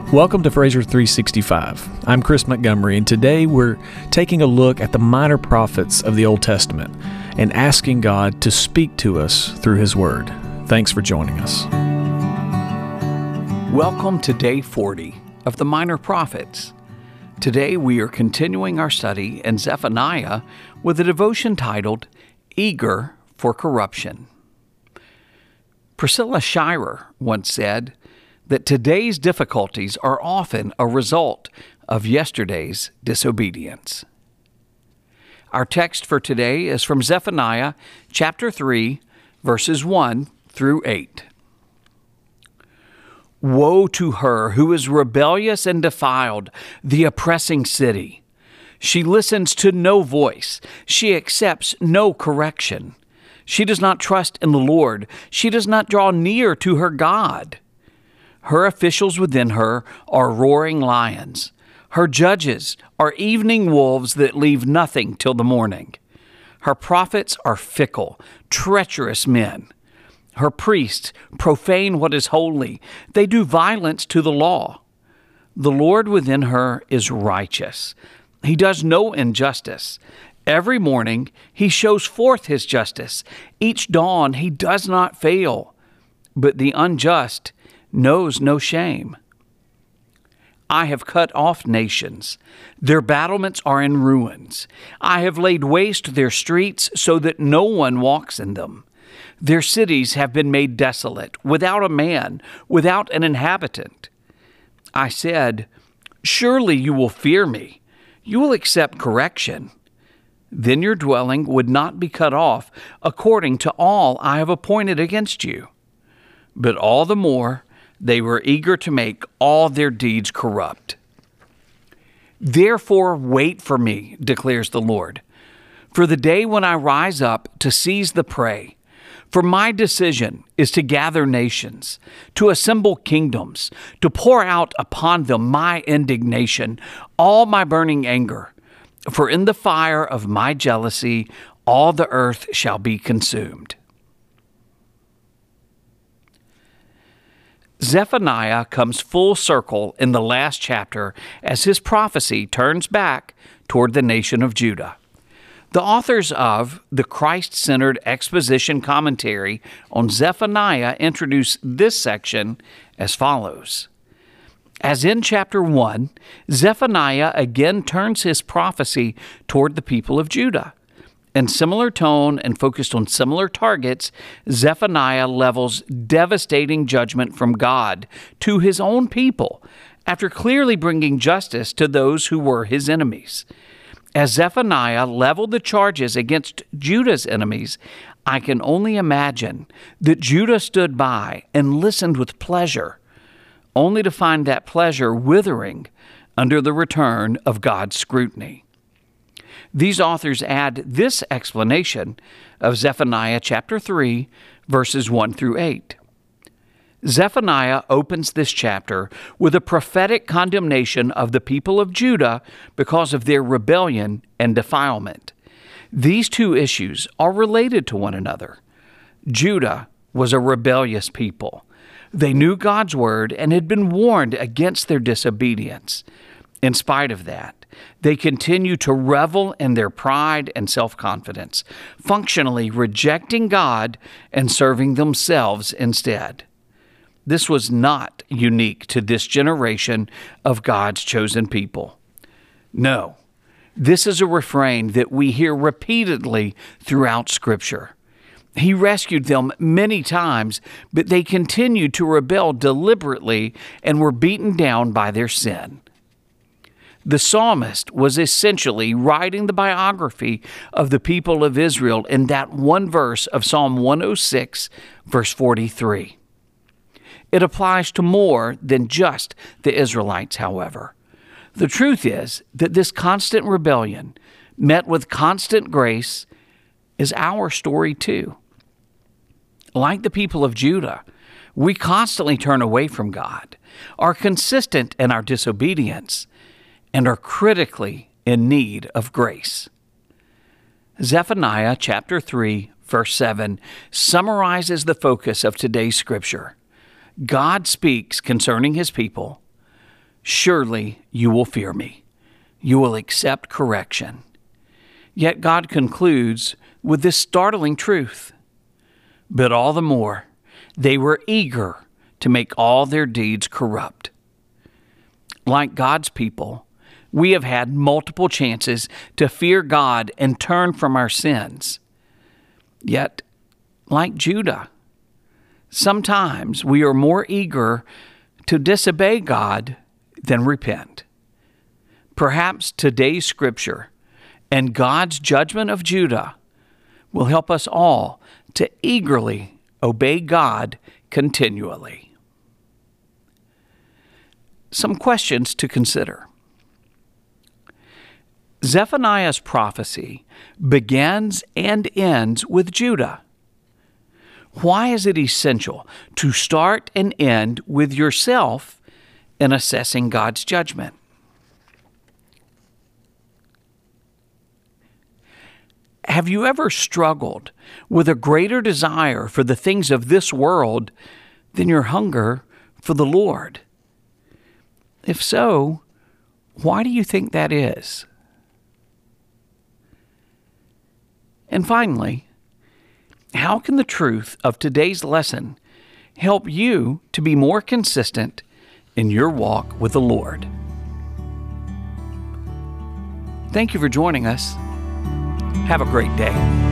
Welcome to Fraser 365. I'm Chris Montgomery, and today we're taking a look at the minor prophets of the Old Testament and asking God to speak to us through His Word. Thanks for joining us. Welcome to Day 40 of the Minor Prophets. Today we are continuing our study in Zephaniah with a devotion titled, Eager for Corruption. Priscilla Shirer once said that today's difficulties are often a result of yesterday's disobedience. Our text for today is from Zephaniah chapter 3, verses 1 through 8. Woe to her who is rebellious and defiled, the oppressing city. She listens to no voice. She accepts no correction. She does not trust in the Lord. She does not draw near to her God. Her officials within her are roaring lions. Her judges are evening wolves that leave nothing till the morning. Her prophets are fickle, treacherous men. Her priests profane what is holy. They do violence to the law. The Lord within her is righteous. He does no injustice. Every morning He shows forth His justice. Each dawn He does not fail. But the unjust knows no shame. I have cut off nations. Their battlements are in ruins. I have laid waste their streets so that no one walks in them. Their cities have been made desolate, without a man, without an inhabitant. I said, surely you will fear me. You will accept correction. Then your dwelling would not be cut off according to all I have appointed against you. But all the more, they were eager to make all their deeds corrupt. Therefore, wait for me, declares the Lord, for the day when I rise up to seize the prey. For my decision is to gather nations, to assemble kingdoms, to pour out upon them my indignation, all my burning anger. For in the fire of my jealousy, all the earth shall be consumed. Zephaniah comes full circle in the last chapter as his prophecy turns back toward the nation of Judah. The authors of the Christ-centered exposition commentary on Zephaniah introduce this section as follows. As in chapter 1, Zephaniah again turns his prophecy toward the people of Judah. In similar tone and focused on similar targets, Zephaniah levels devastating judgment from God to his own people after clearly bringing justice to those who were his enemies. As Zephaniah leveled the charges against Judah's enemies, I can only imagine that Judah stood by and listened with pleasure, only to find that pleasure withering under the return of God's scrutiny. These authors add this explanation of Zephaniah chapter 3, verses 1 through 8. Zephaniah opens this chapter with a prophetic condemnation of the people of Judah because of their rebellion and defilement. These two issues are related to one another. Judah was a rebellious people. They knew God's word and had been warned against their disobedience. In spite of that, they continue to revel in their pride and self-confidence, functionally rejecting God and serving themselves instead. This was not unique to this generation of God's chosen people. No, this is a refrain that we hear repeatedly throughout Scripture. He rescued them many times, but they continued to rebel deliberately and were beaten down by their sin. The psalmist was essentially writing the biography of the people of Israel in that one verse of Psalm 106, verse 43. It applies to more than just the Israelites, however. The truth is that this constant rebellion, met with constant grace, is our story too. Like the people of Judah, we constantly turn away from God, are consistent in our disobedience, and are critically in need of grace. Zephaniah chapter 3, verse 7 summarizes the focus of today's scripture. God speaks concerning His people. surely you will fear me. You will accept correction. Yet God concludes with this startling truth. But all the more, they were eager to make all their deeds corrupt. Like God's people, we have had multiple chances to fear God and turn from our sins. Yet, like Judah, sometimes we are more eager to disobey God than repent. Perhaps today's scripture and God's judgment of Judah will help us all to eagerly obey God continually. Some questions to consider. Zephaniah's prophecy begins and ends with Judah. Why is it essential to start and end with yourself in assessing God's judgment? Have you ever struggled with a greater desire for the things of this world than your hunger for the Lord? If so, why do you think that is? And finally, how can the truth of today's lesson help you to be more consistent in your walk with the Lord? Thank you for joining us. Have a great day.